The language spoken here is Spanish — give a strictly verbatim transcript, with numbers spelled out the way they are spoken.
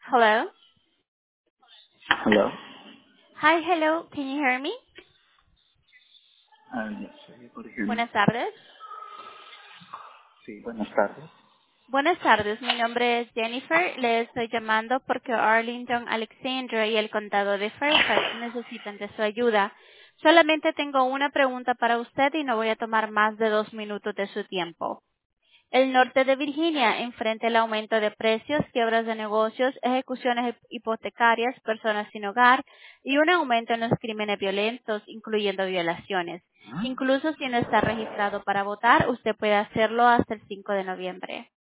Hello. Hello. Hi, hello. Can you hear me? Ah, yes, are you able to hear me? Buenas tardes. Sí, buenas tardes. Buenas tardes. Mi nombre es Jennifer. Le estoy llamando porque Arlington, Alexandria y el condado de Fairfax necesitan de su ayuda. Solamente tengo una pregunta para usted y no voy a tomar más de dos minutos de su tiempo. El norte de Virginia enfrenta el aumento de precios, quiebras de negocios, ejecuciones hipotecarias, personas sin hogar y un aumento en los crímenes violentos, incluyendo violaciones. Incluso si no está registrado para votar, usted puede hacerlo hasta el cinco de noviembre.